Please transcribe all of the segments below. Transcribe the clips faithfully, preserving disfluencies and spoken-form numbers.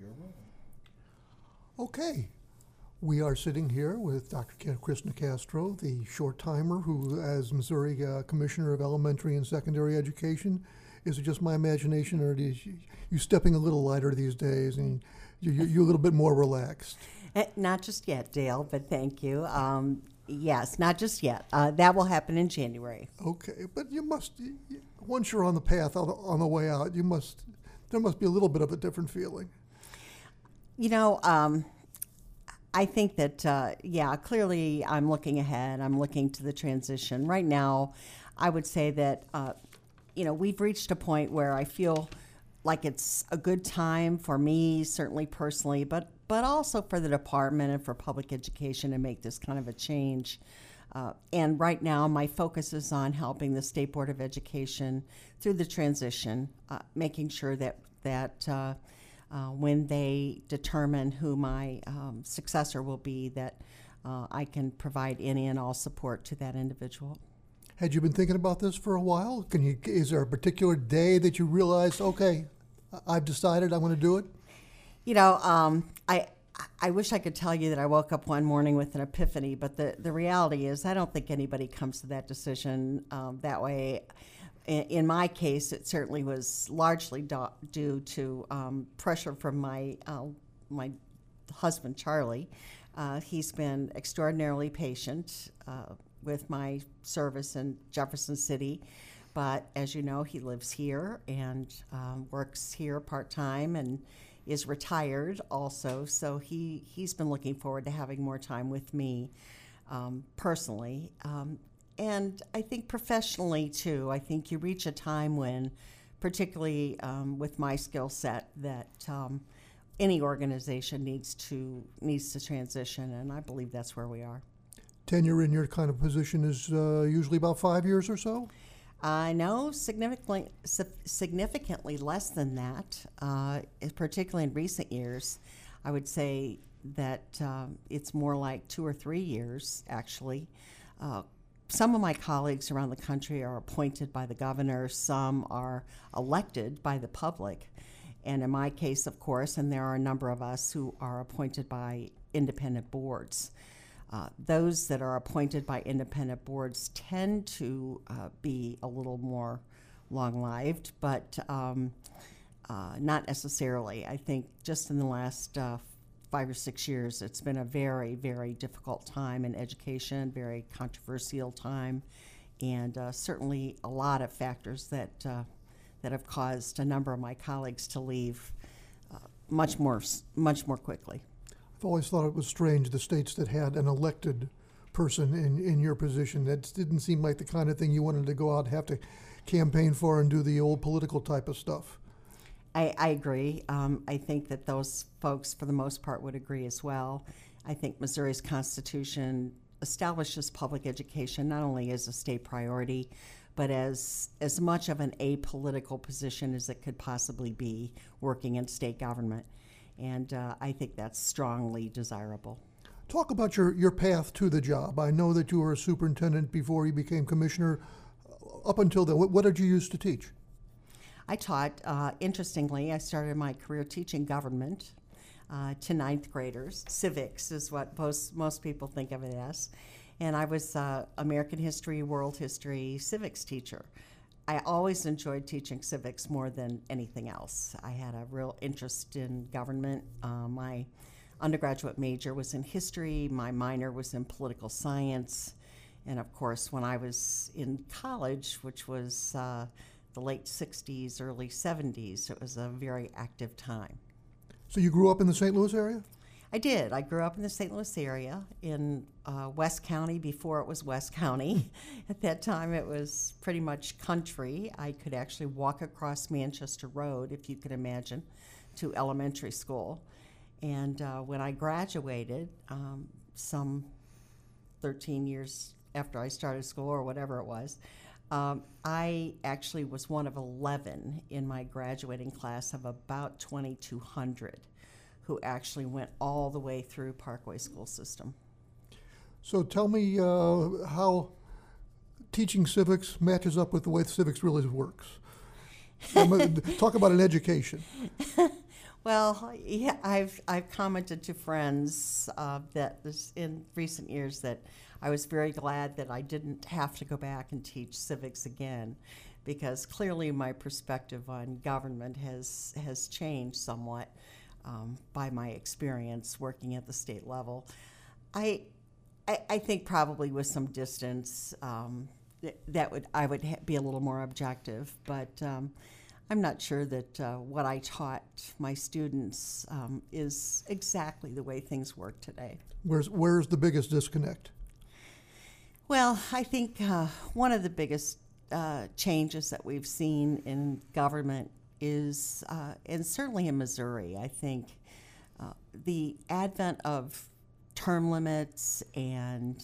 Okay, we are sitting here with Doctor Ke- Chris Nicastro, the short-timer who, as Missouri uh, Commissioner of Elementary and Secondary Education, is it just my imagination, or is you, you stepping a little lighter these days and you, you, you're a little bit more relaxed? Eh, Not just yet, Dale, but thank you. Um, yes, not just yet. Uh, that will happen in January. Okay, but you must, you, you- once you're on the path on the, on the way out, you must, there must be a little bit of a different feeling. You know, um, I think that, uh, yeah, clearly I'm looking ahead. I'm looking to the transition. Right now, I would say that, uh, you know, we've reached a point where I feel like it's a good time for me, certainly personally, but, but also for the department and for public education to make this kind of a change. Uh, and right now, my focus is on helping the State Board of Education through the transition, uh, making sure that, that uh, uh, when they determine who my um, successor will be, that uh, I can provide any and all support to that individual. Had you been thinking about this for a while? Can you, is there a particular day that you realized, okay, I- I've decided I want to do it? You know, um, I I wish I could tell you that I woke up one morning with an epiphany, but the, the reality is I don't think anybody comes to that decision um, that way. In, in my case, it certainly was largely do, due to um, pressure from my uh, my husband, Charlie. Uh, he's been extraordinarily patient uh, with my service in Jefferson City. But as you know, he lives here and um, works here part-time and is retired also. So he, he's been looking forward to having more time with me um, personally. Um, and I think professionally, too, I think you reach a time when, particularly um, with my skill set, that um, any organization needs to needs to transition, and I believe that's where we are. Tenure in your kind of position is uh, usually about five years or so? I know significantly significantly less than that, uh, particularly in recent years. I would say that um, it's more like two or three years, actually. Uh, some of my colleagues around the country are appointed by the governor. Some are elected by the public. And in my case, of course, and there are a number of us who are appointed by independent boards. Uh, those that are appointed by independent boards tend to uh, be a little more long-lived, but um, uh, not necessarily. I think just in the last uh, five or six years, it's been a very, very difficult time in education, very controversial time, and uh, certainly a lot of factors that uh, that have caused a number of my colleagues to leave uh, much more, much more quickly. I've always thought it was strange, the states that had an elected person in, in your position. That didn't seem like the kind of thing you wanted to go out and have to campaign for and do the old political type of stuff. I, I agree. Um, I think that those folks, for the most part, would agree as well. I think Missouri's Constitution establishes public education not only as a state priority, but as as much of an apolitical position as it could possibly be working in state government. And uh, I think that's strongly desirable. Talk about your, your path to the job. I know that you were a superintendent before you became commissioner. Up until then, what, what did you used to teach? I taught, uh, interestingly, I started my career teaching government uh, to ninth graders. Civics is what most, most people think of it as. And I was uh, American history, world history, civics teacher. I always enjoyed teaching civics more than anything else. I had a real interest in government. Uh, my undergraduate major was in history. My minor was in political science. And of course, when I was in college, which was uh, the late sixties, early seventies, it was a very active time. So you grew up in the Saint Louis area? I did. I grew up in the Saint Louis area in uh, West County before it was West County. At that time, it was pretty much country. I could actually walk across Manchester Road, if you could imagine, to elementary school. And uh, when I graduated, um, some thirteen years after I started school or whatever it was, um, I actually was one of eleven in my graduating class of about twenty-two hundred. Who actually went all the way through Parkway school system. So tell me uh, how teaching civics matches up with the way civics really works. Talk about an education. Well, yeah, I've I've commented to friends uh, that this, in recent years that I was very glad that I didn't have to go back and teach civics again, because clearly my perspective on government has has changed somewhat um, by my experience working at the state level. I I, I think probably with some distance um, th- that would I would ha- be a little more objective, but. Um, I'm not sure that uh, what I taught my students um, is exactly the way things work today. Where's where's the biggest disconnect? Well, I think uh, one of the biggest uh, changes that we've seen in government is, uh, and certainly in Missouri, I think uh, the advent of term limits and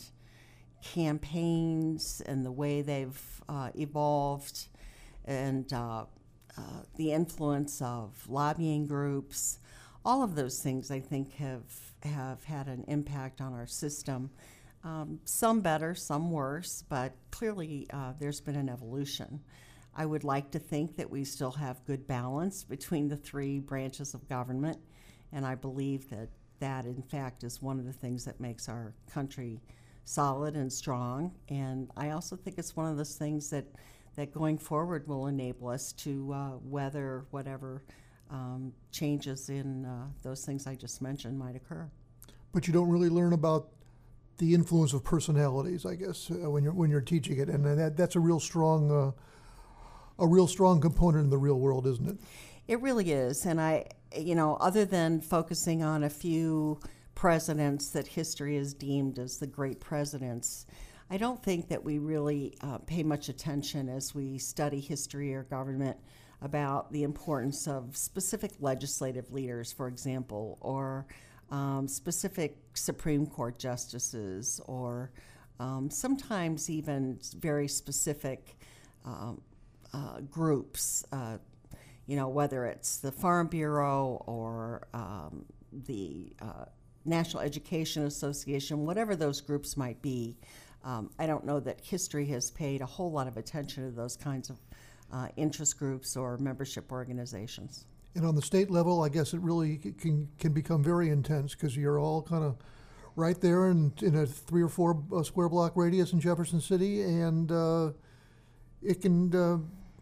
campaigns and the way they've uh, evolved, and uh, Uh, the influence of lobbying groups, all of those things I think have have had an impact on our system. Um, some better, some worse, but clearly uh, there's been an evolution. I would like to think that we still have good balance between the three branches of government, and I believe that that in fact is one of the things that makes our country solid and strong. And I also think it's one of those things that that going forward will enable us to uh, weather whatever um, changes in uh, those things I just mentioned might occur. But you don't really learn about the influence of personalities, I guess, uh, when you're when you're teaching it, and that that's a real strong uh, a real strong component in the real world, isn't it? It really is, and I, you know, other than focusing on a few presidents that history has deemed as the great presidents, I don't think that we really uh, pay much attention as we study history or government about the importance of specific legislative leaders, for example, or um, specific Supreme Court justices, or um, sometimes even very specific um, uh, groups, uh, you know, whether it's the Farm Bureau or um, the uh, National Education Association, whatever those groups might be. Um, I don't know that history has paid a whole lot of attention to those kinds of uh, interest groups or membership organizations. And on the state level, I guess it really c- can can become very intense because you're all kind of right there in, in a three or four uh, square block radius in Jefferson City, and uh, it can uh,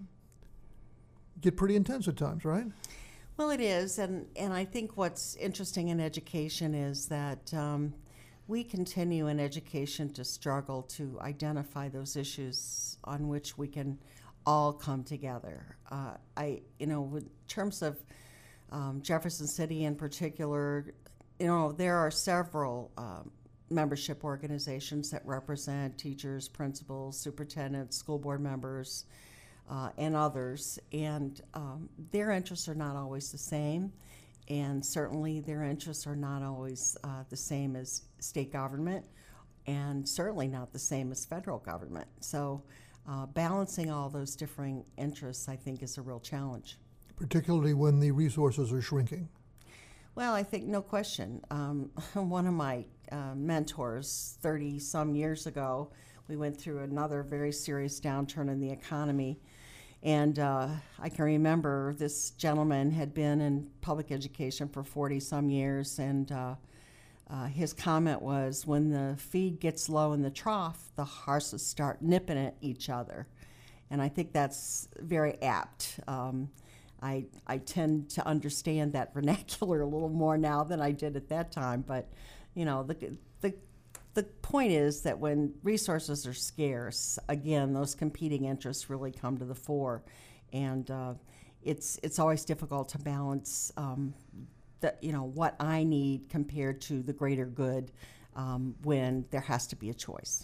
get pretty intense at times, right? Well, it is, and, and I think what's interesting in education is that um, we continue in education to struggle to identify those issues on which we can all come together. Uh, I, you know, in terms of um, Jefferson City in particular, you know, there are several um, membership organizations that represent teachers, principals, superintendents, school board members, uh, and others, and um, their interests are not always the same. And certainly their interests are not always uh, the same as state government, and certainly not the same as federal government. So uh, balancing all those differing interests, I think, is a real challenge. Particularly when the resources are shrinking. Well, I think no question. Um, one of my uh, mentors thirty-some years ago, we went through another very serious downturn in the economy. And uh, I can remember this gentleman had been in public education for forty-some years, and uh, uh, his comment was, when the feed gets low in the trough, the horses start nipping at each other. And I think that's very apt. Um, I, I tend to understand that vernacular a little more now than I did at that time, but you know, the, the The point is that when resources are scarce, again, those competing interests really come to the fore, and uh, it's it's always difficult to balance um, the, you know, what I need compared to the greater good um, when there has to be a choice.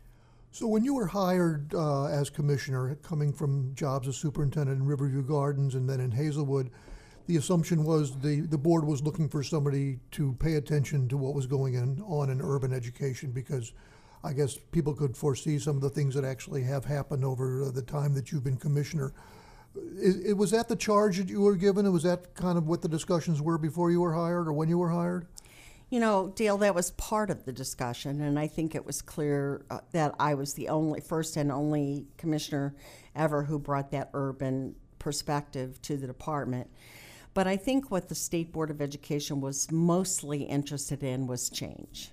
So when you were hired uh, as commissioner, coming from jobs as superintendent in Riverview Gardens and then in Hazelwood, the assumption was the, the board was looking for somebody to pay attention to what was going in, on in urban education, because I guess people could foresee some of the things that actually have happened over the time that you've been commissioner. It, it, was that the charge that you were given? Was that kind of what the discussions were before you were hired or when you were hired? You know, Dale, that was part of the discussion, and I think it was clear uh, that I was the only, first and only commissioner ever who brought that urban perspective to the department. But I think what the State Board of Education was mostly interested in was change.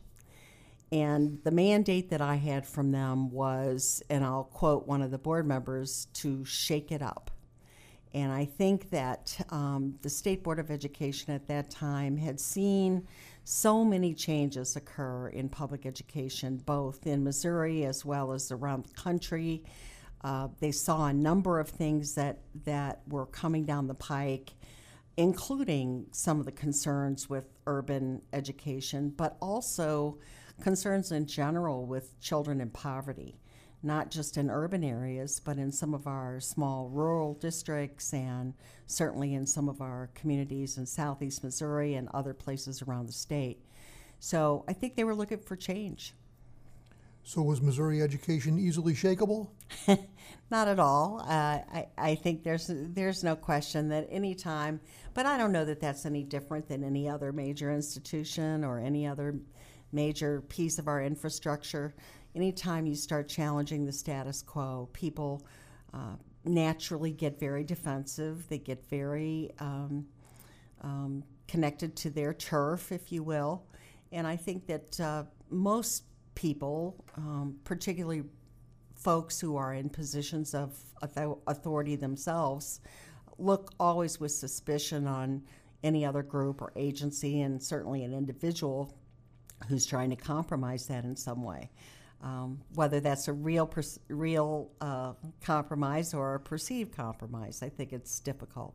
And the mandate that I had from them was, and I'll quote one of the board members, to shake it up. And I think that um, the State Board of Education at that time had seen so many changes occur in public education, both in Missouri as well as around the country. Uh, they saw a number of things that, that were coming down the pike, including some of the concerns with urban education, but also concerns in general with children in poverty, not just in urban areas, but in some of our small rural districts and certainly in some of our communities in southeast Missouri and other places around the state. So I think they were looking for change. So was Missouri education easily shakeable? Not at all. Uh, I, I think there's there's no question that any time, but I don't know that that's any different than any other major institution or any other major piece of our infrastructure. Anytime you start challenging the status quo, people uh, naturally get very defensive. They get very um, um, connected to their turf, if you will. And I think that uh, most people, um, particularly folks who are in positions of authority themselves, look always with suspicion on any other group or agency, and certainly an individual who's trying to compromise that in some way. Um, whether that's a real pers- real uh, compromise or a perceived compromise, I think it's difficult.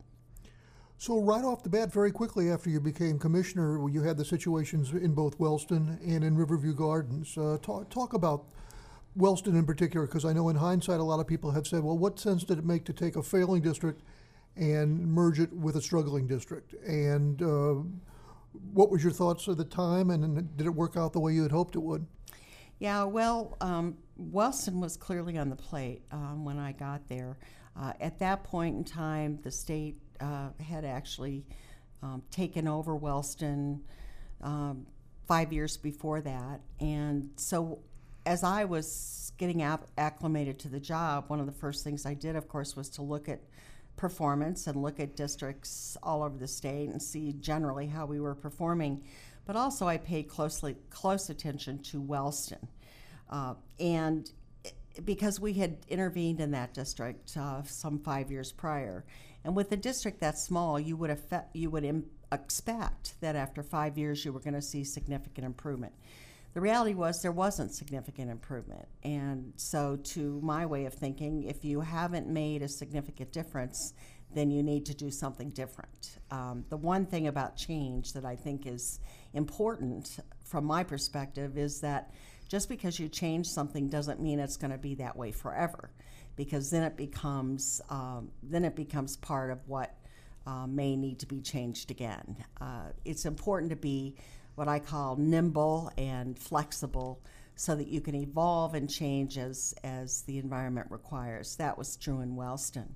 So right off the bat, very quickly after you became commissioner, you had the situations in both Wellston and in Riverview Gardens. Uh, talk, talk about Wellston in particular, because I know in hindsight a lot of people have said, well, what sense did it make to take a failing district and merge it with a struggling district? And uh, what was your thoughts at the time, and did it work out the way you had hoped it would? Yeah, well, um, Wellston was clearly on the plate um, when I got there. Uh, at that point in time, the state uh, had actually um, taken over Wellston um, five years before that. And so as I was getting ap- acclimated to the job, one of the first things I did, of course, was to look at performance and look at districts all over the state and see generally how we were performing. But also I paid closely close attention to Wellston. Uh, and because we had intervened in that district uh, some five years prior. And with a district that small, you would, affect, you would im- expect that after five years you were going to see significant improvement. The reality was there wasn't significant improvement. And so to my way of thinking, if you haven't made a significant difference, then you need to do something different. Um, the one thing about change that I think is important from my perspective is that just because you change something doesn't mean it's going to be that way forever, because then it becomes um, then it becomes part of what uh, may need to be changed again. Uh, it's important to be what I call nimble and flexible so that you can evolve and change as, as the environment requires. That was true in Wellston.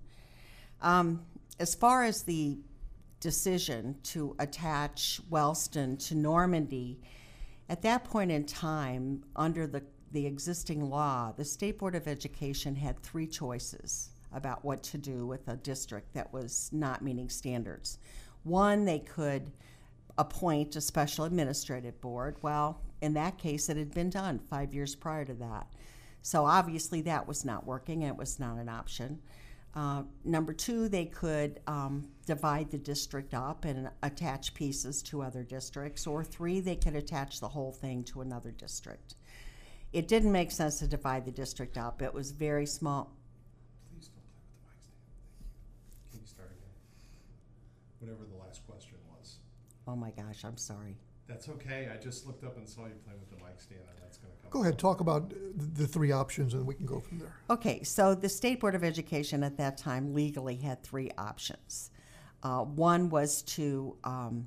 Um, as far as the decision to attach Wellston to Normandy, at that point in time, under the, the existing law, the State Board of Education had three choices about what to do with a district that was not meeting standards. One, they could appoint a special administrative board. Well, in that case, it had been done five years prior to that. So obviously that was not working, and it was not an option. Uh, number two, they could um, divide the district up and attach pieces to other districts. Or three, they could attach the whole thing to another district. It didn't make sense to divide the district up. It was very small. Please don't play with the mic stand. Thank you. Can you start again? Whatever the last question was. Oh my gosh, I'm sorry. That's okay. I just looked up and saw you playing with the mic stand, and that's going to come. Go ahead, talk about the three options, and we can go from there. Okay, so the State Board of Education at that time legally had three options. Uh, one was to um,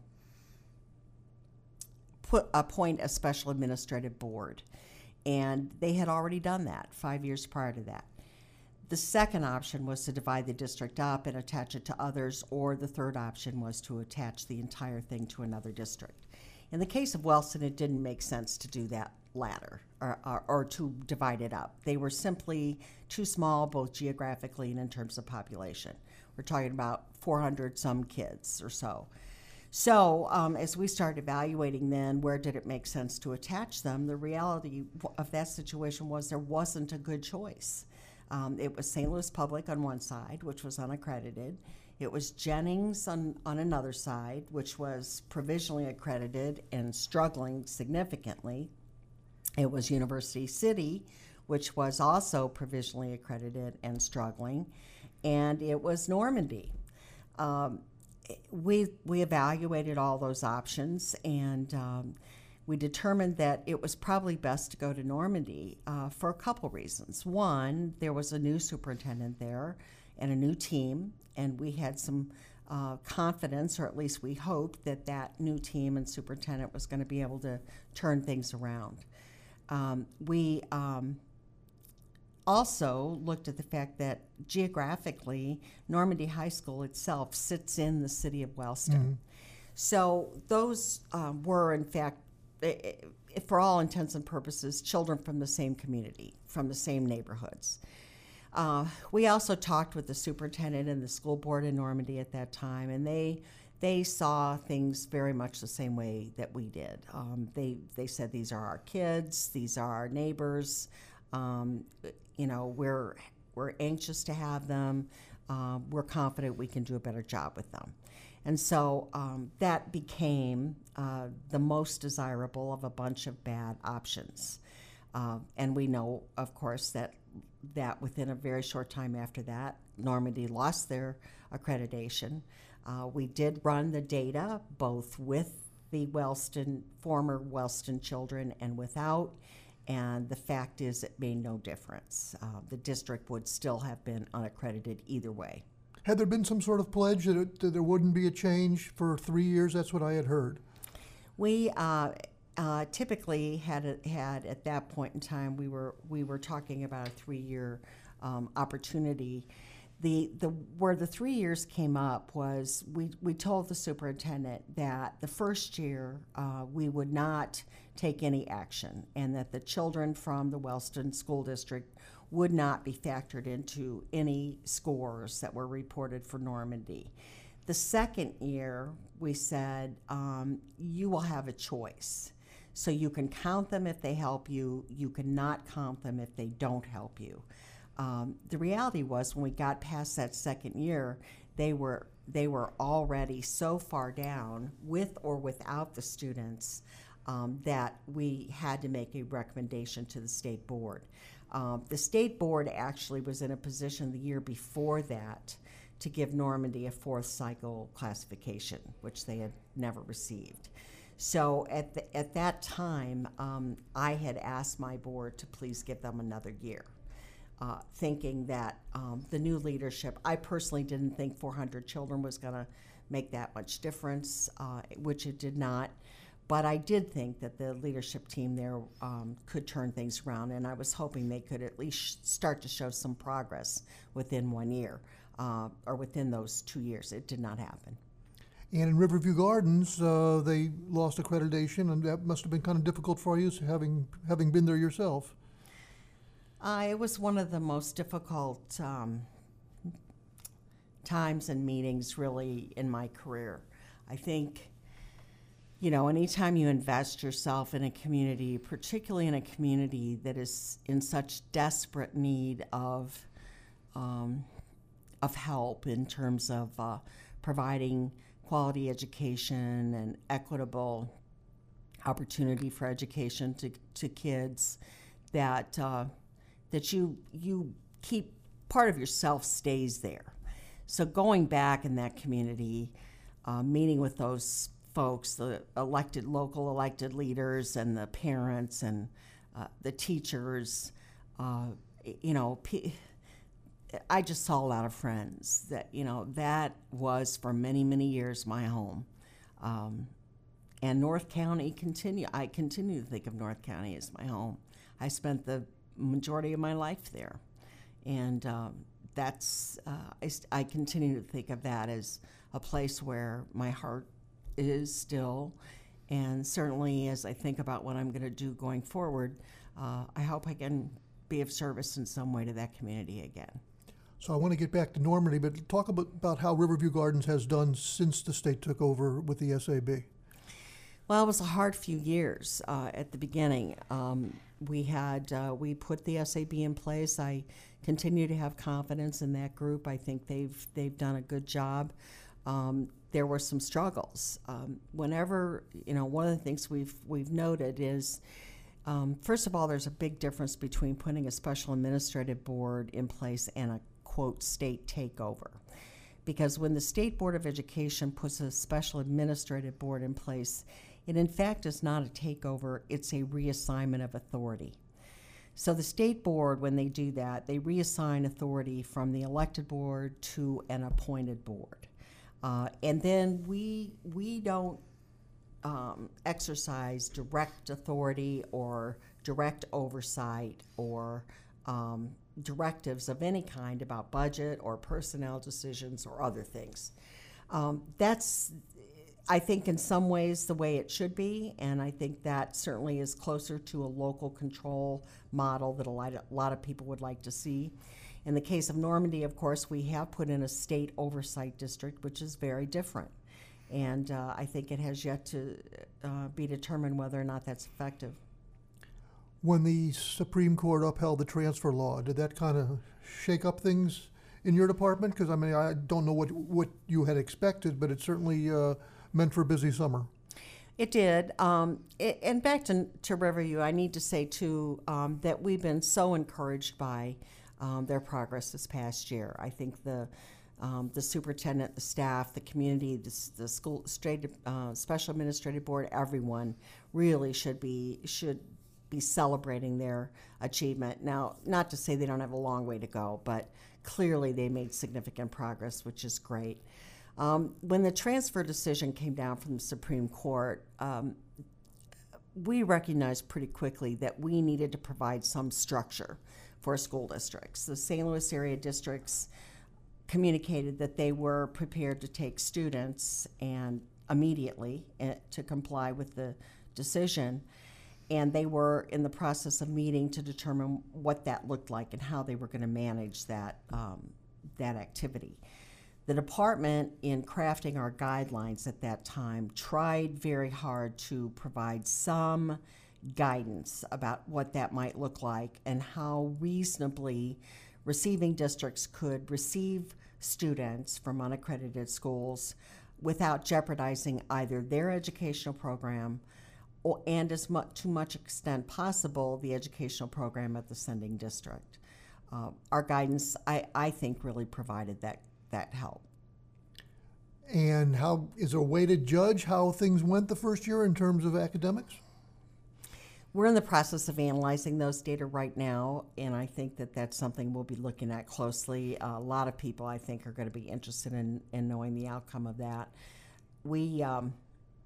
put appoint a special administrative board, and they had already done that five years prior to that. The second option was to divide the district up and attach it to others, or the third option was to attach the entire thing to another district. In the case of Wellston, it didn't make sense to do that latter, or, or, or to divide it up. They were simply too small, both geographically and in terms of population. We're talking about four hundred some kids or so. So um, as we started evaluating then where did it make sense to attach them, the reality of that situation was there wasn't a good choice. Um, it was Saint Louis Public on one side, which was unaccredited. It was Jennings on, on another side, which was provisionally accredited and struggling significantly. It was University City, which was also provisionally accredited and struggling. And it was Normandy. Um, we, we evaluated all those options, and um, we determined that it was probably best to go to Normandy uh, for a couple reasons. One, there was a new superintendent there and a new team, and we had some uh, confidence, or at least we hoped, that that new team and superintendent was going to be able to turn things around. Um, we um, also looked at the fact that geographically, Normandy High School itself sits in the city of Wellston. Mm-hmm. So those um, were, in fact, for all intents and purposes, children from the same community, from the same neighborhoods. Uh, we also talked with the superintendent and the school board in Normandy at that time, and they they saw things very much the same way that we did. Um, they they said, these are our kids, these are our neighbors. Um, you know, we're we're anxious to have them. Uh, we're confident we can do a better job with them. And so um, that became uh, the most desirable of a bunch of bad options. Uh, and we know, of course, that that within a very short time after that, Normandy lost their accreditation. Uh, we did run the data both with the Wellston, former Wellston children and without, and the fact is it made no difference. Uh, the district would still have been unaccredited either way. Had there been some sort of pledge that, it, that there wouldn't be a change for three years? That's what I had heard. We uh, uh, typically had a, had at that point in time we were we were talking about a three-year um, opportunity. The the where the three years came up was we we told the superintendent that the first year uh, we would not take any action, and that the children from the Wellston School District would not be factored into any scores that were reported for Normandy. The second year, we said, um, you will have a choice. So you can count them if they help you. You cannot count them if they don't help you. Um, the reality was when we got past that second year, they were, they were already so far down, with or without the students, um, that we had to make a recommendation to the state board. Um, the state board actually was in a position the year before that to give Normandy a fourth cycle classification, which they had never received. So at, the, at that time, um, I had asked my board to please give them another year, uh, thinking that um, the new leadership, I personally didn't think four hundred children was going to make that much difference, uh, which it did not. But I did think that the leadership team there um, could turn things around, and I was hoping they could at least start to show some progress within one year, uh, or within those two years. It did not happen. And in Riverview Gardens, uh, they lost accreditation, and that must have been kind of difficult for you, having having been there yourself. Uh, it was one of the most difficult um, times and meetings, really, in my career. I think, you know, anytime you invest yourself in a community, particularly in a community that is in such desperate need of um, of help in terms of uh, providing quality education and equitable opportunity for education to, to kids, that uh, that you you keep part of yourself stays there. So going back in that community, uh, meeting with those folks, the elected, local elected leaders, and the parents, and uh, the teachers, uh, you know, p- I just saw a lot of friends that, you know, that was for many, many years my home. Um, and North County continue, I continue to think of North County as my home. I spent the majority of my life there. And um, that's, uh, I, I continue to think of that as a place where my heart is still. And certainly as I think about what I'm going to do going forward, uh, I hope I can be of service in some way to that community again. So I want to get back to Normandy, but talk about, about how Riverview Gardens has done since the state took over with the S A B. Well, it was a hard few years uh, at the beginning. Um, we had uh, we put the S A B in place. I continue to have confidence in that group. I think they've they've done a good job. Um, there were some struggles. Um, whenever you know, one of the things we've we've noted is, um, first of all, there's a big difference between putting a special administrative board in place and a quote state takeover. Because when the State Board of Education puts a special administrative board in place, it in fact is not a takeover, it's a reassignment of authority. So the state board, when they do that, they reassign authority from the elected board to an appointed board. Uh, and then we, we don't um, exercise direct authority or direct oversight or um, directives of any kind about budget or personnel decisions or other things. Um, that's, I think, in some ways the way it should be, and I think that certainly is closer to a local control model that a lot, a lot of people would like to see. In the case of Normandy, of course, we have put in a state oversight district, which is very different. And uh, I think it has yet to uh, be determined whether or not that's effective. When the Supreme Court upheld the transfer law, did that kind of shake up things in your department? Because I mean, I don't know what what you had expected, but it certainly uh, meant for a busy summer. It did. Um, it, and back to, to Riverview, I need to say, too, um, that we've been so encouraged by um, their progress this past year. I think the um, the superintendent, the staff, the community, the, the school straight, uh, special administrative board, everyone really should be should be celebrating their achievement. Now, not to say they don't have a long way to go, but clearly they made significant progress, which is great. Um, when the transfer decision came down from the Supreme Court, um, we recognized pretty quickly that we needed to provide some structure for school districts. The Saint Louis area districts communicated that they were prepared to take students and immediately uh, to comply with the decision. And they were in the process of meeting to determine what that looked like and how they were going to manage that, um, that activity. The department, in crafting our guidelines at that time, tried very hard to provide some guidance about what that might look like and how reasonably receiving districts could receive students from unaccredited schools without jeopardizing either their educational program or, and as much, to much extent possible, the educational program at the sending district. Uh, our guidance, I, I think, really provided that, that help. And how is there a way to judge how things went the first year in terms of academics? We're in the process of analyzing those data right now, and I think that that's something we'll be looking at closely. Uh, a lot of people, I think, are going to be interested in, in knowing the outcome of that. We, um,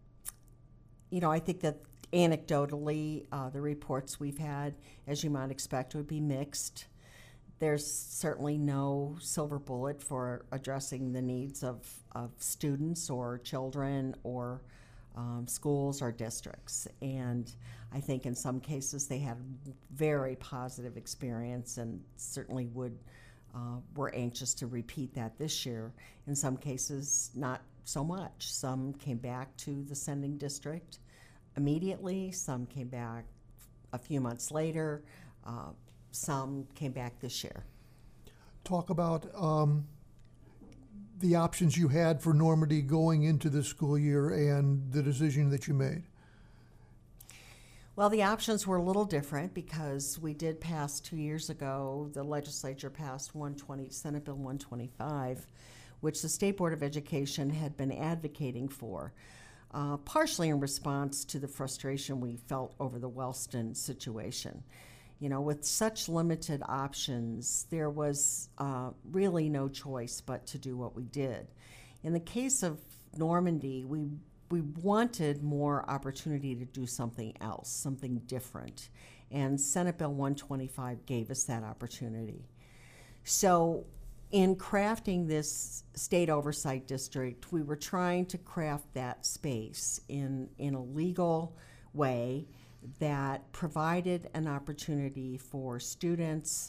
you know, I think that anecdotally, uh, the reports we've had, as you might expect, would be mixed. There's certainly no silver bullet for addressing the needs of, of students or children or um, schools or districts. And I think in some cases they had very positive experience and certainly would uh, were anxious to repeat that this year. In some cases, not so much. Some came back to the sending district immediately. Some came back a few months later. Uh, some came back this year. Talk about um, the options you had for Normandy going into this school year and the decision that you made. Well, the options were a little different because we did pass two years ago, the legislature passed one twenty, Senate Bill one twenty-five, which the State Board of Education had been advocating for, uh, partially in response to the frustration we felt over the Wellston situation. You know, with such limited options, there was uh, really no choice but to do what we did. In the case of Normandy, we we wanted more opportunity to do something else, something different, and Senate Bill one twenty-five gave us that opportunity. So in crafting this state oversight district, we were trying to craft that space in, in a legal way that provided an opportunity for students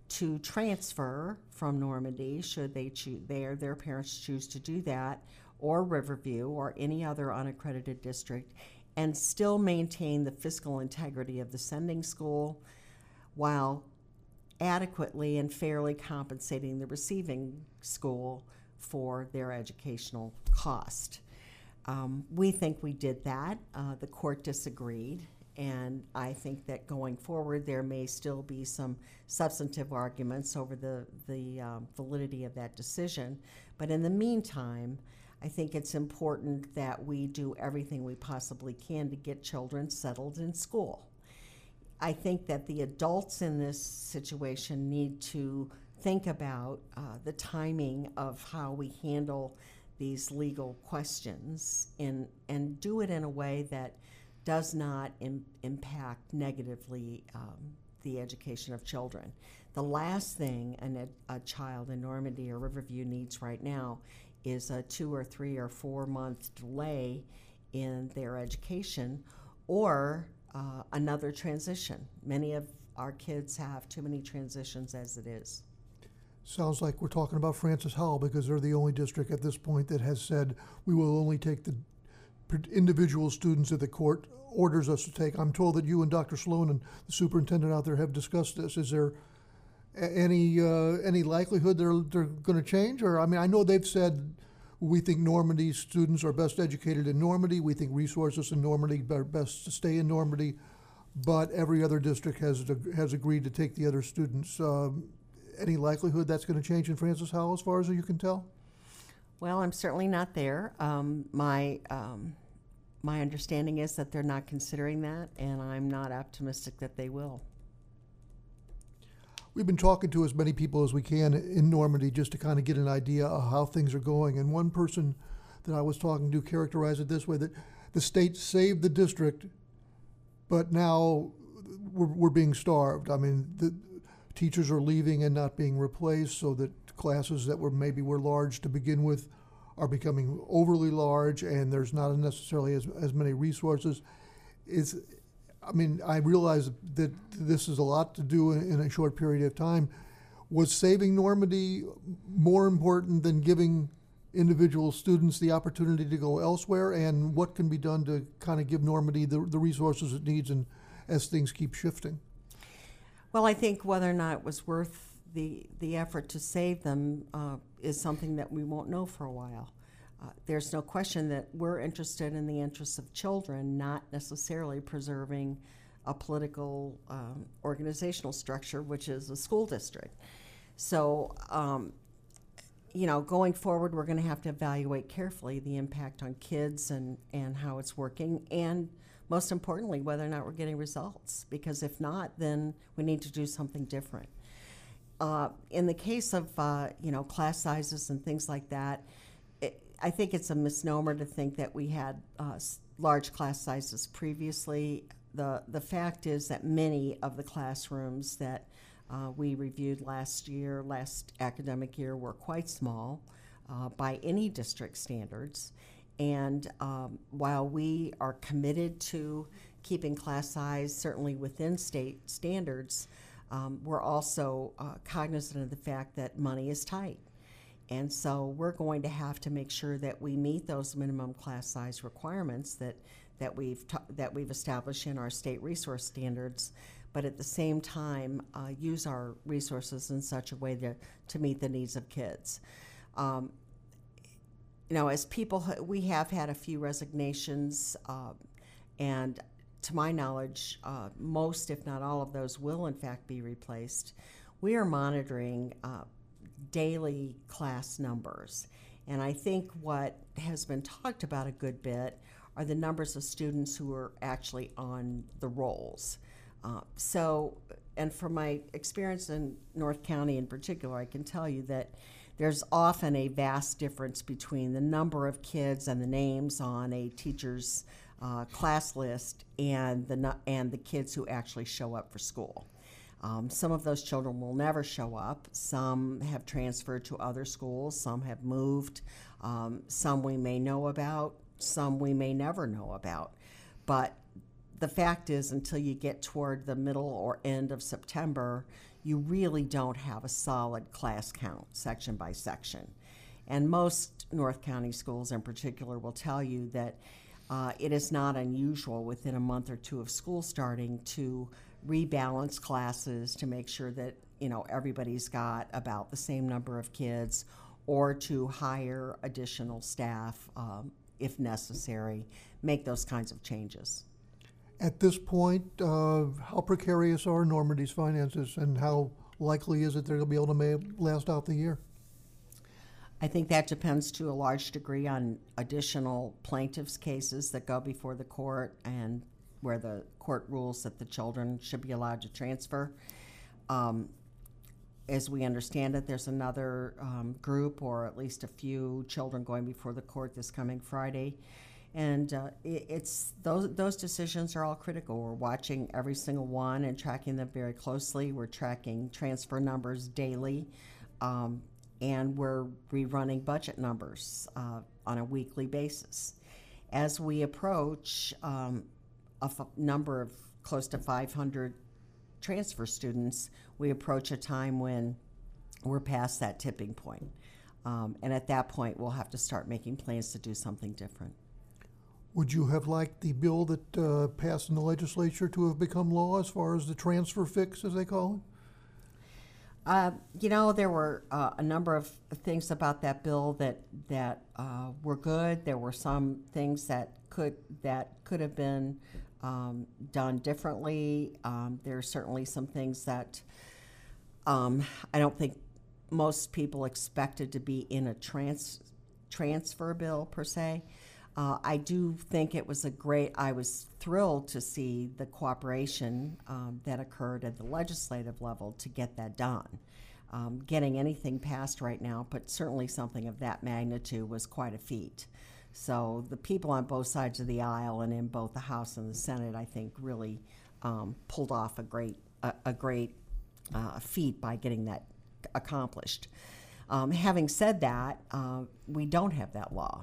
to transfer from Normandy, should they choose, their, their parents choose to do that, or Riverview, or any other unaccredited district, and still maintain the fiscal integrity of the sending school while adequately and fairly compensating the receiving school for their educational cost. Um, we think we did that. Uh, the court disagreed, and I think that going forward there may still be some substantive arguments over the, the um, validity of that decision. But in the meantime, I think it's important that we do everything we possibly can to get children settled in school. I think that the adults in this situation need to think about uh, the timing of how we handle these legal questions in, and do it in a way that does not im- impact negatively um, the education of children. The last thing an ed- a child in Normandy or Riverview needs right now is a two or three or four month delay in their education, or uh, another transition. Many of our kids have too many transitions as it is. Sounds like we're talking about Francis Howell, because they're the only district at this point that has said we will only take the individual students that the court orders us to take. I'm told that you and Doctor Sloan and the superintendent out there have discussed this. Is there a- any uh, any likelihood they're they're going to change? Or I mean, I know they've said we think Normandy students are best educated in Normandy. We think resources in Normandy are best to stay in Normandy, but every other district has has agreed to take the other students. Um, any likelihood that's going to change in Francis Howell, as far as you can tell? Well, I'm certainly not there. Um, my um, my understanding is that they're not considering that, and I'm not optimistic that they will. We've been talking to as many people as we can in Normandy just to kind of get an idea of how things are going. And one person that I was talking to characterized it this way, that the state saved the district, but now we're, we're being starved. I mean, the teachers are leaving and not being replaced, so that classes that were maybe were large to begin with are becoming overly large, and there's not necessarily as, as many resources. It's, I mean, I realize that this is a lot to do in, in a short period of time. Was saving Normandy more important than giving individual students the opportunity to go elsewhere? And what can be done to kind of give Normandy the, the resources it needs, and as things keep shifting? Well, I think whether or not it was worth the the effort to save them uh, is something that we won't know for a while. Uh, there's no question that we're interested in the interests of children, not necessarily preserving a political um, organizational structure, which is a school district. So, um, you know, going forward, we're going to have to evaluate carefully the impact on kids and, and how it's working, and most importantly, whether or not we're getting results. Because if not, then we need to do something different. Uh, in the case of, uh, you know, class sizes and things like that, it, I think it's a misnomer to think that we had uh, s- large class sizes previously. The, the fact is that many of the classrooms that uh, we reviewed last year, last academic year, were quite small uh, by any district standards. And um, while we are committed to keeping class size certainly within state standards, um, we're also uh, cognizant of the fact that money is tight. And so we're going to have to make sure that we meet those minimum class size requirements that, that, we've, t- that we've established in our state resource standards, but at the same time uh, use our resources in such a way to, to meet the needs of kids. Um, You know, as people, we have had a few resignations, uh, and to my knowledge, uh, most, if not all of those, will in fact be replaced. We are monitoring uh, daily class numbers, and I think what has been talked about a good bit are the numbers of students who are actually on the rolls. Uh, so, and from my experience in North County in particular, I can tell you that there's often a vast difference between the number of kids and the names on a teacher's uh, class list and the nu- and the kids who actually show up for school. Um, some of those children will never show up. Some have transferred to other schools. Some have moved. Um, some we may know about. Some we may never know about. But the fact is, until you get toward the middle or end of September, you really don't have a solid class count section by section. And most North County schools in particular will tell you that uh, it is not unusual within a month or two of school starting to rebalance classes to make sure that, you know, everybody's got about the same number of kids, or to hire additional staff um, if necessary, make those kinds of changes. At this point, uh, how precarious are Normandy's finances, and how likely is it they're going to be able to ma- last out the year? I think that depends to a large degree on additional plaintiffs' cases that go before the court, and where the court rules that the children should be allowed to transfer. Um, as we understand it, there's another um, group, or at least a few children, going before the court this coming Friday. And uh, it, it's those those decisions are all critical. We're watching every single one and tracking them very closely. We're tracking transfer numbers daily, um, and we're rerunning budget numbers uh, on a weekly basis. As we approach um, a f- number of close to five hundred transfer students, we approach a time when we're past that tipping point. Um, and at that point, we'll have to start making plans to do something different. Would you have liked the bill that uh, passed in the legislature to have become law, as far as the transfer fix, as they call it? Uh, you know, there were uh, a number of things about that bill that that uh, were good. There were some things that could that could have been um, done differently. Um, there are certainly some things that um, I don't think most people expected to be in a trans transfer bill per se. Uh, I do think it was a great, I was thrilled to see the cooperation um, that occurred at the legislative level to get that done. Um, getting anything passed right now, but certainly something of that magnitude, was quite a feat. So the people on both sides of the aisle and in both the House and the Senate, I think, really um, pulled off a great, a, a great uh, feat by getting that accomplished. Um, having said that, uh, we don't have that law.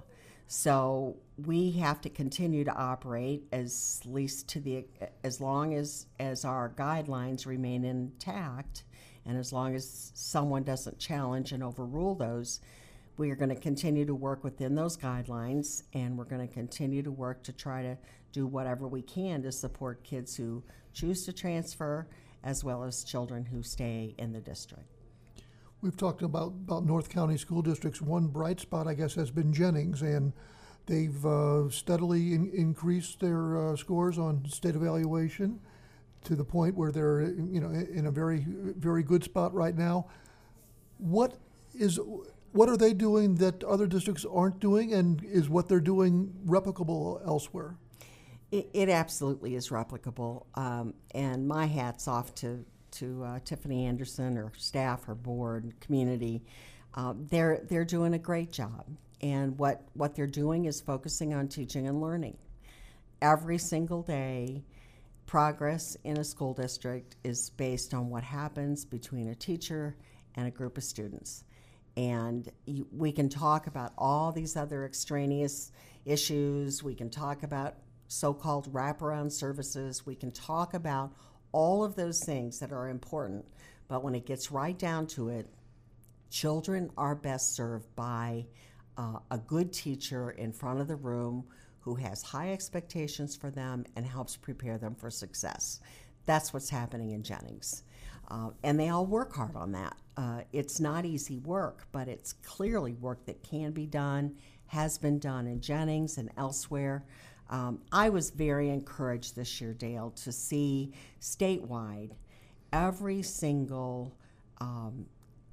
So we have to continue to operate as least to the as long as as our guidelines remain intact, and as long as someone doesn't challenge and overrule those, we are going to continue to work within those guidelines, and we're going to continue to work to try to do whatever we can to support kids who choose to transfer, as well as children who stay in the district. We've talked about, about North County School Districts. One bright spot, I guess, has been Jennings, and they've uh, steadily in, increased their uh, scores on state evaluation to the point where they're, you know, in a very, very good spot right now. What is, what are they doing that other districts aren't doing, and is what they're doing replicable elsewhere? It, it absolutely is replicable, um, and my hat's off to to uh, Tiffany Anderson, her staff, her board, community. Uh, they're they're doing a great job, and what what they're doing is focusing on teaching and learning. Every single day, progress in a school district is based on what happens between a teacher and a group of students. And you, we can talk about all these other extraneous issues. We can talk about so-called wraparound services. We can talk about all of those things that are important, but when it gets right down to it, children are best served by uh, a good teacher in front of the room who has high expectations for them and helps prepare them for success. That's what's happening in Jennings. Uh, and they all work hard on that. Uh, it's not easy work, but it's clearly work that can be done, has been done in Jennings and elsewhere. Um, I was very encouraged this year, Dale, to see statewide every single um,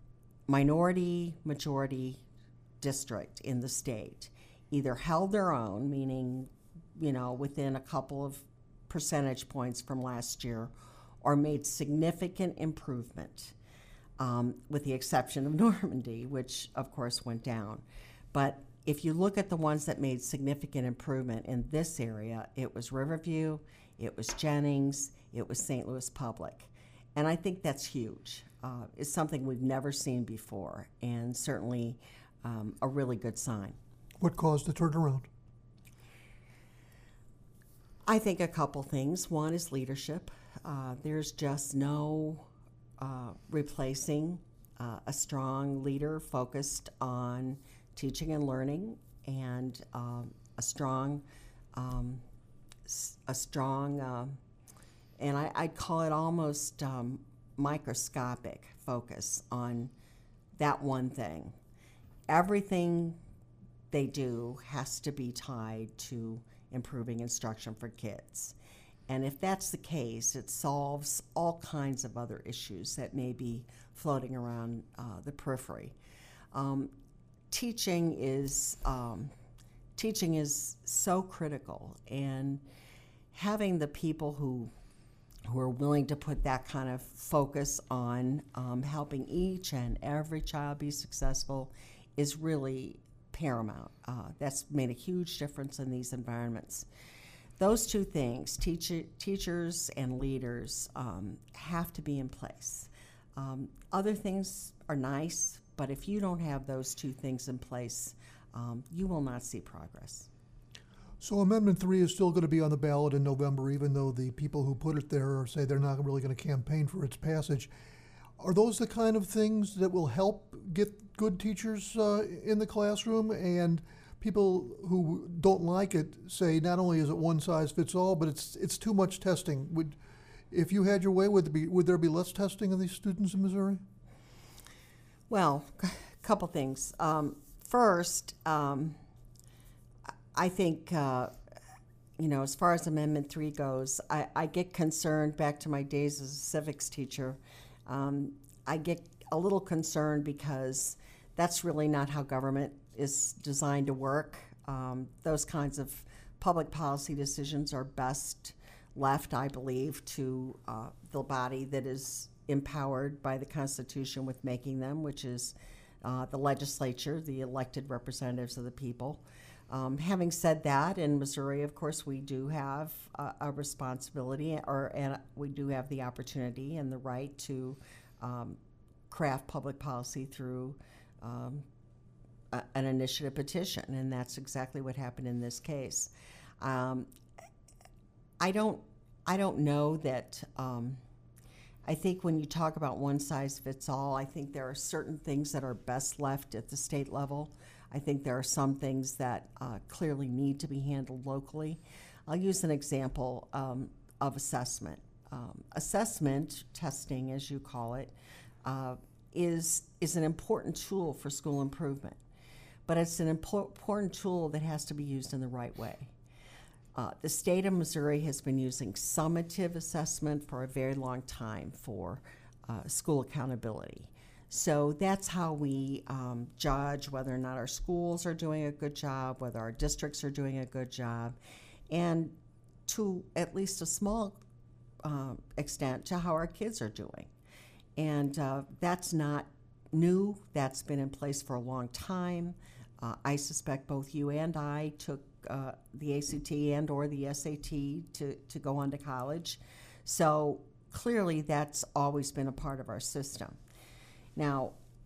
minority, majority district in the state either held their own, meaning, you know, within a couple of percentage points from last year, or made significant improvement, um, with the exception of Normandy, which of course went down. But if you look at the ones that made significant improvement in this area, it was Riverview, it was Jennings, it was Saint Louis Public. And I think that's huge. Uh, it's something we've never seen before, and certainly um, a really good sign. What caused the turnaround? I think a couple things. One is leadership. Uh, there's just no uh, replacing uh, a strong leader focused on teaching and learning, and um, a strong, um, s- a strong, uh, and I, I'd call it almost um, microscopic focus on that one thing. Everything they do has to be tied to improving instruction for kids. And if that's the case, it solves all kinds of other issues that may be floating around uh, the periphery. Um, teaching is um, teaching is so critical, and having the people who who are willing to put that kind of focus on um, helping each and every child be successful is really paramount. Uh, that's made a huge difference in these environments. Those two things, teacher, teachers and leaders, um, have to be in place. Um, other things are nice, but if you don't have those two things in place, um, you will not see progress. So Amendment three is still going to be on the ballot in November, even though the people who put it there say they're not really going to campaign for its passage. Are those the kind of things that will help get good teachers uh, in the classroom? And people who don't like it say not only is it one size fits all, but it's it's too much testing. Would, if you had your way, would there be, would there be less testing of these students in Missouri? Well, a couple things. Um, first, um, I think, uh, you know, as far as Amendment three goes, I, I get concerned back to my days as a civics teacher. Um, I get a little concerned because that's really not how government is designed to work. Um, those kinds of public policy decisions are best left, I believe, to uh, the body that is empowered by the Constitution with making them, which is uh, the legislature, the elected representatives of the people. Um, having said that, in Missouri, of course, we do have a, a responsibility, or and we do have the opportunity and the right to um, craft public policy through um, a, an initiative petition, and that's exactly what happened in this case. Um, I don't, I don't know that. Um, I think when you talk about one size fits all, I think there are certain things that are best left at the state level. I think there are some things that uh, clearly need to be handled locally. I'll use an example um, of assessment. Um, assessment, testing as you call it, uh, is, is an important tool for school improvement. But it's an impor- important tool that has to be used in the right way. Uh, the state of Missouri has been using summative assessment for a very long time for uh, school accountability. So that's how we um, judge whether or not our schools are doing a good job, whether our districts are doing a good job, and to at least a small uh, extent to how our kids are doing. And uh, that's not new. That's been in place for a long time. Uh, I suspect both you and I took uh, the A C T and or the S A T to, to go on to college. So clearly that's always been a part of our system. Now,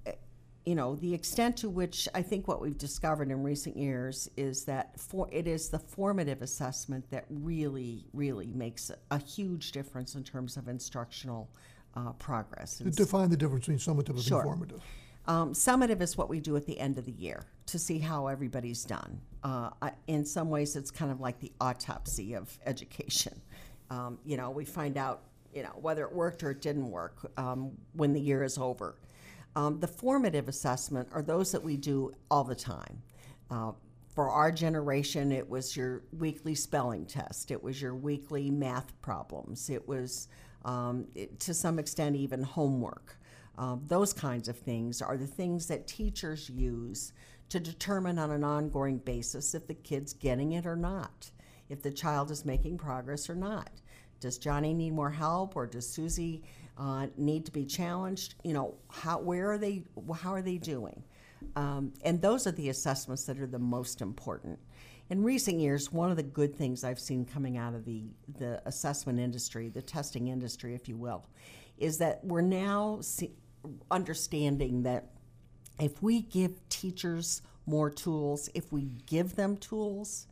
you know, the extent to which I think what we've discovered in recent years is that for, it is the formative assessment that really, really makes a, a huge difference in terms of instructional uh, progress. And Define the difference between summative and Sure. formative. Um, summative is what we do at the end of the year to see how everybody's done. Uh, I, in some ways, it's kind of like the autopsy of education. Um, you know, we find out, you know, whether it worked or it didn't work um, when the year is over. Um, the formative assessment are those that we do all the time. Uh, for our generation, it was your weekly spelling test. It was your weekly math problems. It was, um, it, to some extent, even homework. Uh, those kinds of things are the things that teachers use to determine on an ongoing basis if the kid's getting it or not, if the child is making progress or not. Does Johnny need more help, or does Susie uh, need to be challenged? You know, how where are they? How are they doing? Um, and those are the assessments that are the most important. In recent years, one of the good things I've seen coming out of the the assessment industry, the testing industry, if you will, is that we're now see, understanding that if we give teachers more tools, if we give them tools,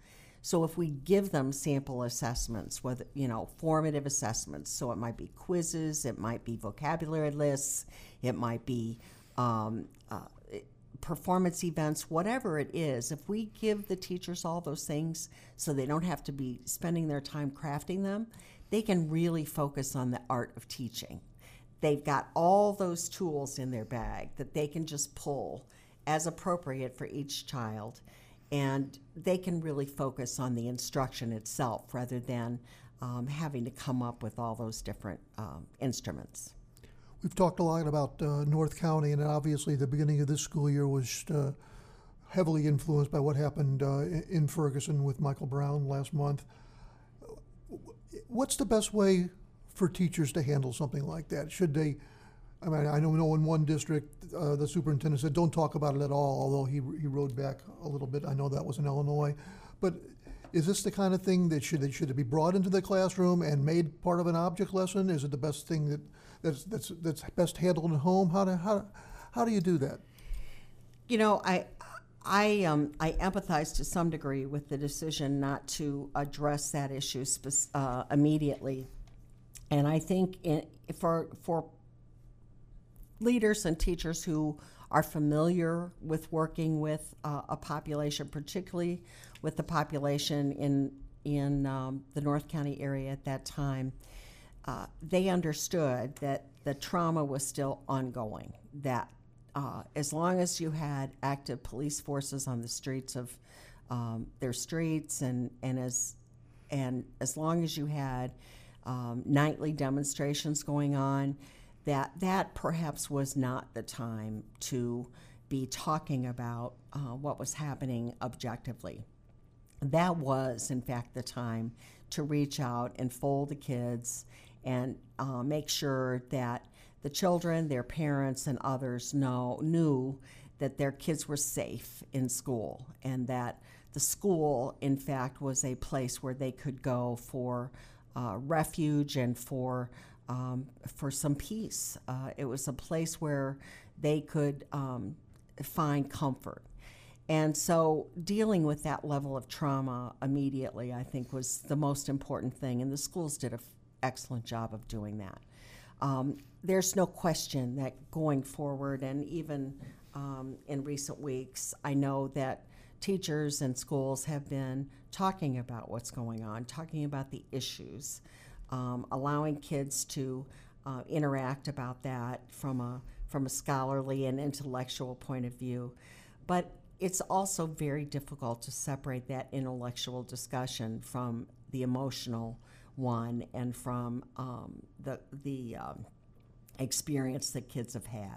So if we give them sample assessments, whether, you know, formative assessments, so it might be quizzes, it might be vocabulary lists, it might be um, uh, performance events, whatever it is, if we give the teachers all those things so they don't have to be spending their time crafting them, they can really focus on the art of teaching. They've got all those tools in their bag that they can just pull as appropriate for each child, and they can really focus on the instruction itself rather than um, having to come up with all those different um, instruments. We've talked a lot about uh, North County, and obviously the beginning of this school year was uh, heavily influenced by what happened uh, in Ferguson with Michael Brown last month. What's the best way for teachers to handle something like that? Should they, I mean, I know in one district, uh, the superintendent said, don't talk about it at all, although he, he rode back a little bit. I know that was in Illinois. But is this the kind of thing that should, should it be brought into the classroom and made part of an object lesson? Is it the best thing that, that's, that's, that's best handled at home? How do, how, how do you do that? You know, I, I, um, I empathize to some degree with the decision not to address that issue spe- uh, immediately. And I think in, for, for leaders and teachers who are familiar with working with uh, a population, particularly with the population in, in um, the North County area at that time, uh, they understood that the trauma was still ongoing, that uh, as long as you had active police forces on the streets of um, their streets, and, and, as, and as long as you had um, nightly demonstrations going on, that that perhaps was not the time to be talking about uh, what was happening objectively. That was, in fact, the time to reach out and fold the kids and uh, make sure that the children, their parents, and others know knew that their kids were safe in school, and that the school, in fact, was a place where they could go for uh, refuge and for um, for some peace. Uh, it was a place where they could um, find comfort. And so dealing with that level of trauma immediately, I think, was the most important thing, and the schools did an f- excellent job of doing that. Um, there's no question that going forward, and even um, in recent weeks, I know that teachers and schools have been talking about what's going on, talking about the issues, um, allowing kids to uh, interact about that from a from a scholarly and intellectual point of view. But it's also very difficult to separate that intellectual discussion from the emotional one and from um, the the um, experience that kids have had.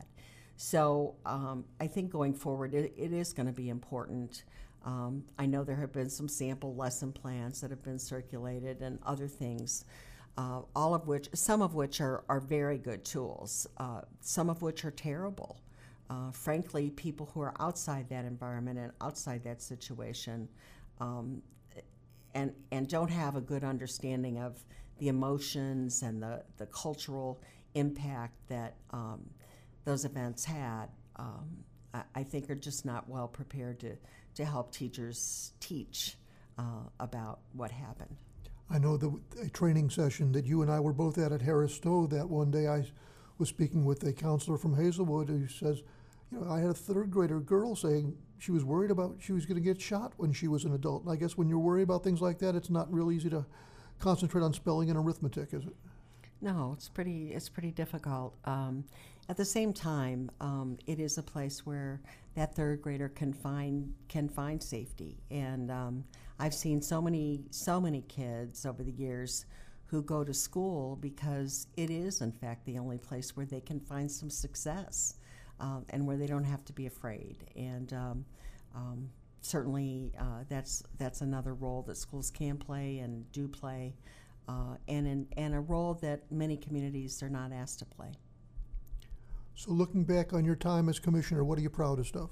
So um, I think going forward, it, it is going to be important. Um, I know there have been some sample lesson plans that have been circulated and other things, uh, all of which, some of which are, are very good tools, uh, some of which are terrible. Uh, frankly, people who are outside that environment and outside that situation um, and, and don't have a good understanding of the emotions and the, the cultural impact that um, those events had, um, I, I think are just not well prepared to, to help teachers teach uh, about what happened. I know the a training session that you and I were both at at Harris Stowe, that one day I was speaking with a counselor from Hazelwood who says, you know, I had a third grader girl saying she was worried about she was going to get shot when she was an adult. And I guess when you're worried about things like that, it's not real easy to concentrate on spelling and arithmetic, is it? No, it's pretty. It's pretty difficult. Um, at the same time, um, it is a place where that third grader can find can find safety. And um, I've seen so many so many kids over the years who go to school because it is, in fact, the only place where they can find some success. Um, and where they don't have to be afraid. And um, um, certainly uh, that's that's another role that schools can play and do play, uh, and, in, and a role that many communities are not asked to play. So looking back on your time as commissioner, what are you proudest of?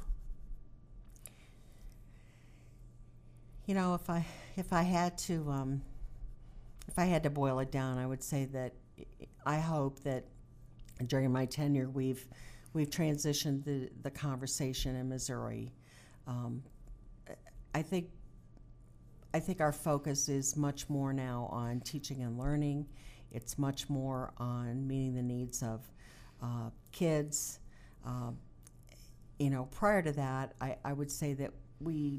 You know, if I if I had to um, if I had to boil it down, I would say that I hope that during my tenure we've We've transitioned the, the conversation in Missouri. Um, I think I think our focus is much more now on teaching and learning. It's much more on meeting the needs of uh, kids. Uh, you know, prior to that, I, I would say that we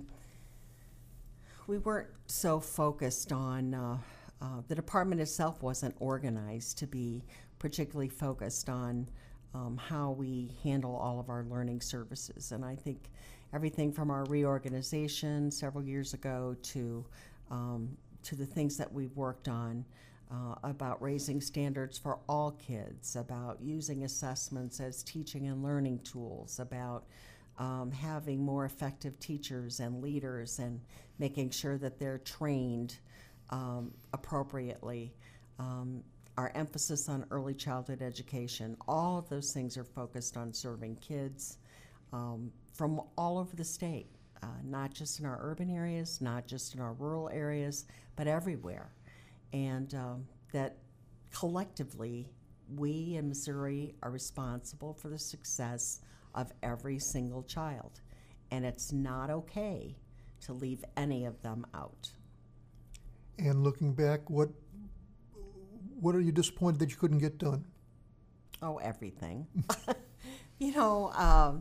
we weren't so focused on, uh, uh, the department itself wasn't organized to be particularly focused on um, how we handle all of our learning services. And I think everything from our reorganization several years ago to um, to the things that we've worked on uh, about raising standards for all kids, about using assessments as teaching and learning tools, about um, having more effective teachers and leaders and making sure that they're trained um, appropriately. Um, our emphasis on early childhood education, all of those things are focused on serving kids um, from all over the state, uh, not just in our urban areas, not just in our rural areas, but everywhere. And um, that collectively, we in Missouri are responsible for the success of every single child. And it's not okay to leave any of them out. And looking back, what what are you disappointed that you couldn't get done? Oh, everything. You know, um,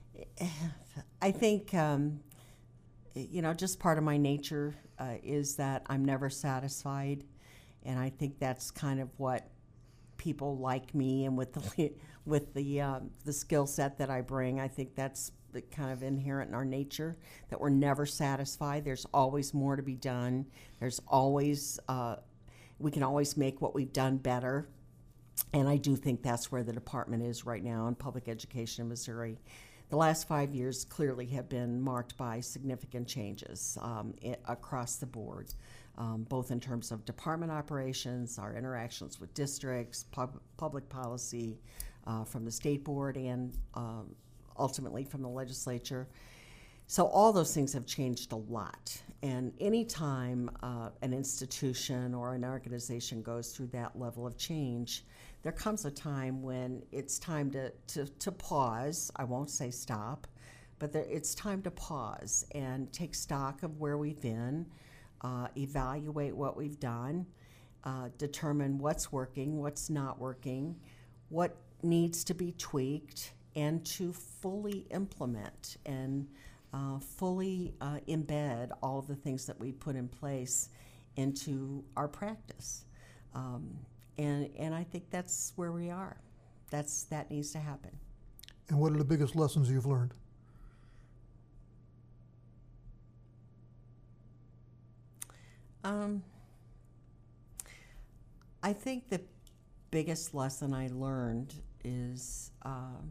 I think, um, you know, just part of my nature uh, is that I'm never satisfied. And I think that's kind of what people like me and with the with the um, the skill set that I bring, I think that's kind of inherent in our nature, that we're never satisfied. There's always more to be done. There's always, uh, we can always make what we've done better. And I do think that's where the department is right now in public education in Missouri. The last five years clearly have been marked by significant changes um, it, across the board, um, both in terms of department operations, our interactions with districts, pub, public policy uh, from the state board, and um, ultimately from the legislature. So all those things have changed a lot. And anytime uh, an institution or an organization goes through that level of change, there comes a time when it's time to, to, to pause. I won't say stop, but there, it's time to pause and take stock of where we've been, uh, evaluate what we've done, uh, determine what's working, what's not working, what needs to be tweaked, and to fully implement and uh, fully uh, embed all of the things that we put in place into our practice. Um, and, and I think that's where we are. That's, that needs to happen. And what are the biggest lessons you've learned? Um, I think the biggest lesson I learned is, um,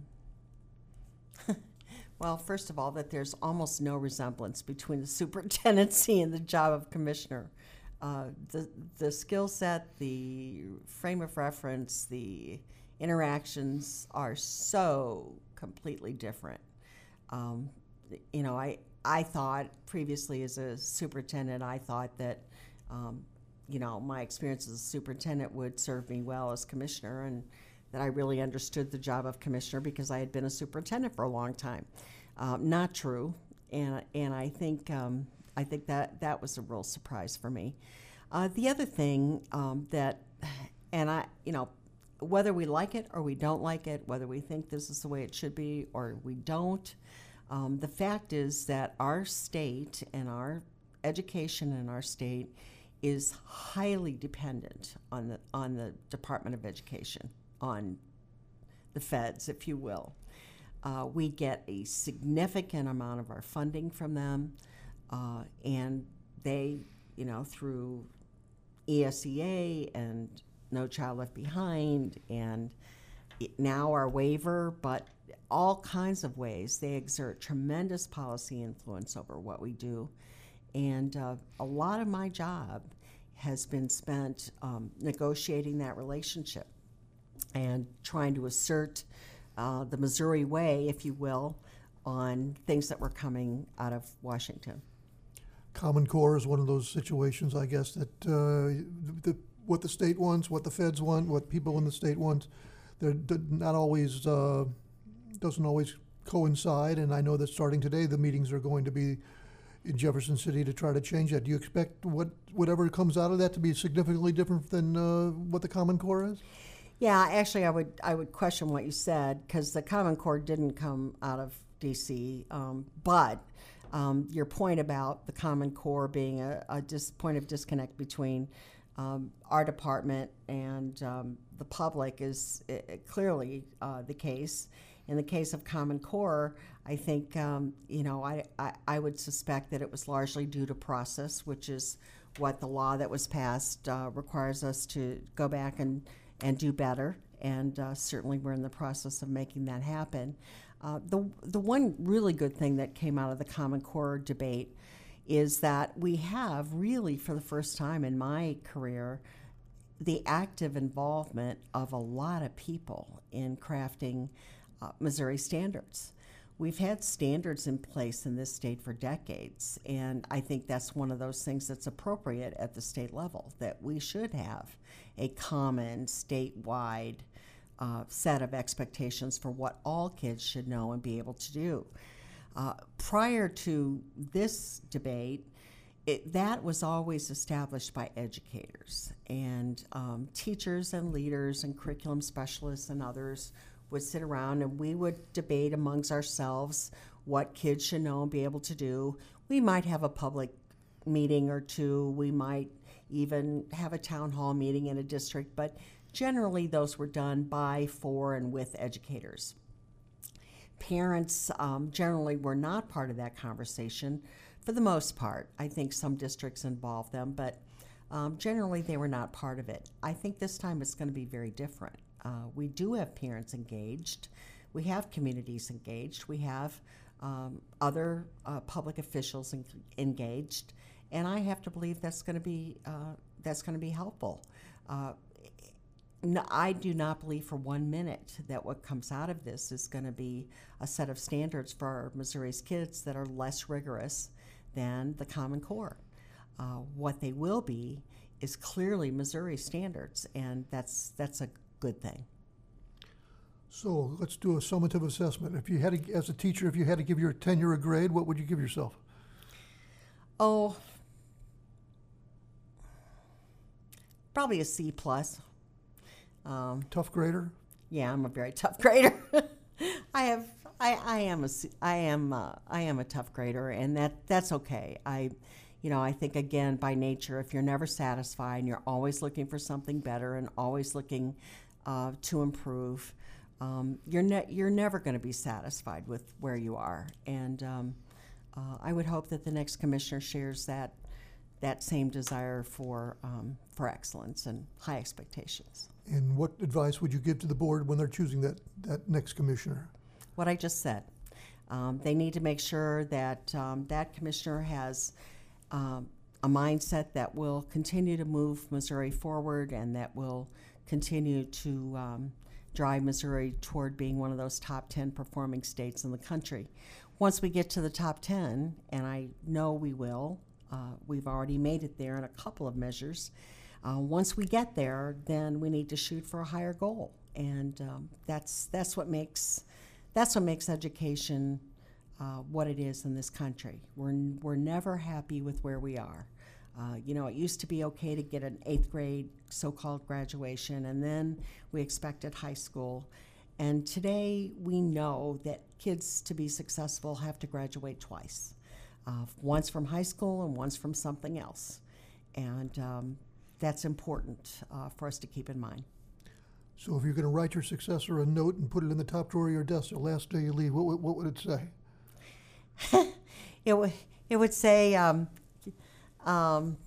well, first of all, that there's almost no resemblance between the superintendency and the job of commissioner. Uh, the the skill set, the frame of reference, the interactions are so completely different. Um, you know, I I thought previously as a superintendent, I thought that um, you know, my experience as a superintendent would serve me well as commissioner, and that I really understood the job of commissioner because I had been a superintendent for a long time. Um, not true, and and I think um, I think that that was a real surprise for me. Uh, the other thing um, that, and I, you know, whether we like it or we don't like it, whether we think this is the way it should be or we don't, um, the fact is that our state and our education in our state is highly dependent on the on the Department of Education, on the feds, if you will. Uh, we get a significant amount of our funding from them, uh, and they, you know, through E S E A and No Child Left Behind, and it, now our waiver, but all kinds of ways, they exert tremendous policy influence over what we do. And uh, a lot of my job has been spent um, negotiating that relationship and trying to assert uh, the Missouri way, if you will, on things that were coming out of Washington. Common Core is one of those situations, I guess, that uh, the, what the state wants, what the feds want, what people in the state want, they're d- not always, uh, doesn't always coincide. And I know that starting today, the meetings are going to be in Jefferson City to try to change that. Do you expect what whatever comes out of that to be significantly different than uh, what the Common Core is? Yeah, actually, I would I would question what you said, because the Common Core didn't come out of D C, um, but um, your point about the Common Core being a, a dis- point of disconnect between um, our department and um, the public is uh, clearly uh, the case. In the case of Common Core, I think, um, you know, I, I, I would suspect that it was largely due to process, which is what the law that was passed uh, requires us to go back and, and do better. And uh, certainly we're in the process of making that happen. Uh, the, the one really good thing that came out of the Common Core debate is that we have really, for the first time in my career, the active involvement of a lot of people in crafting Uh, Missouri standards. We've had standards in place in this state for decades, and I think that's one of those things that's appropriate at the state level, that we should have a common statewide uh, set of expectations for what all kids should know and be able to do. Uh, prior to this debate, It, that was always established by educators, and um, teachers and leaders and curriculum specialists and others would sit around and we would debate amongst ourselves what kids should know and be able to do. We might have a public meeting or two. We might even have a town hall meeting in a district, but generally those were done by, for, and with educators. Parents um, generally were not part of that conversation for the most part. I think some districts involved them, but um, generally they were not part of it. I think this time it's going to be very different. Uh, we do have parents engaged. We have communities engaged. We have um, other uh, public officials en- engaged, and I have to believe that's going to be uh, that's going to be helpful. Uh, no, I do not believe for one minute that what comes out of this is going to be a set of standards for Missouri's kids that are less rigorous than the Common Core. Uh, what they will be is clearly Missouri standards, and that's that's a good thing. So let's do a summative assessment. If you had to, as a teacher, if you had to give your tenure a grade, what would you give yourself? Oh, probably a C plus. Um, Tough grader? yeah, I'm a very tough grader. I have, I, I am a, C- I am, uh, I am a tough grader, and that that's okay. I, you know, I think again by nature, if you're never satisfied and you're always looking for something better and always looking uh, to improve, um, you're ne- you're never going to be satisfied with where you are. And um, uh, I would hope that the next commissioner shares that that same desire for um, for excellence and high expectations. And what advice would you give to the board when they're choosing that, that next commissioner? What I just said. Um, they need to make sure that um, that commissioner has um, a mindset that will continue to move Missouri forward and that will continue to um, drive Missouri toward being one of those top ten performing states in the country. Once we get to the top ten, and I know we will, uh, we've already made it there in a couple of measures. Uh, once we get there, then we need to shoot for a higher goal, and um, that's that's what makes that's what makes education uh, what it is in this country. We're we're never happy with where we are. Uh, you know, it used to be okay to get an eighth grade so-called graduation, and then we expected high school. And today we know that kids, to be successful, have to graduate twice, uh, once from high school and once from something else. And um, that's important uh, for us to keep in mind. So if you're going to write your successor a note and put it in the top drawer of your desk the last day you leave, what, would- what would it say? It would it would say, um, um,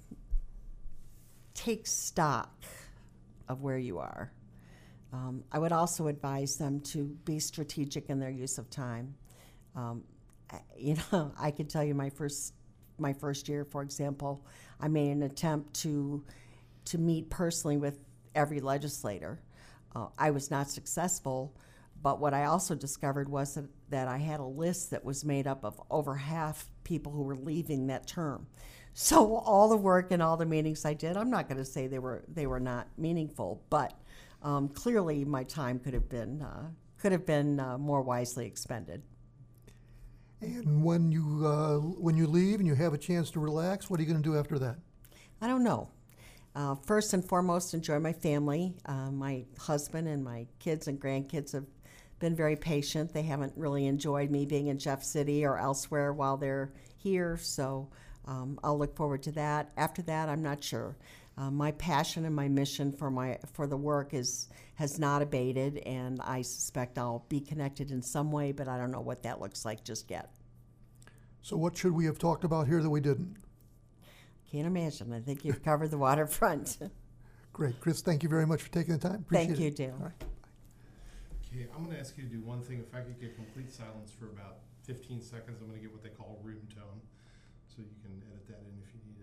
take stock of where you are. Um, I would also advise them to be strategic in their use of time. Um, I- you know, I could tell you my first my first year, for example, I made an attempt to to meet personally with every legislator. Uh, I was not successful, but what I also discovered was that, that I had a list that was made up of over half people who were leaving that term. So all the work and all the meetings I did, I'm not going to say they were they were not meaningful, but um, clearly my time could have been uh, could have been uh, more wisely expended. And when you, uh, when you leave and you have a chance to relax, what are you going to do after that? I don't know. Uh, first and foremost, enjoy my family. Uh, my husband and my kids and grandkids have been very patient. They haven't really enjoyed me being in Jeff City or elsewhere while they're here, so um, I'll look forward to that. After that, I'm not sure. Uh, my passion and my mission for my for the work is has not abated, and I suspect I'll be connected in some way, but I don't know what that looks like just yet. So what should we have talked about here that we didn't? Can't imagine. I think you've covered the waterfront. Great. Chris, thank you very much for taking the time. Appreciate Thank it. you, Dale. All right. Okay, I'm gonna ask you to do one thing. If I could get complete silence for about fifteen seconds, I'm gonna get what they call room tone. So you can edit that in if you need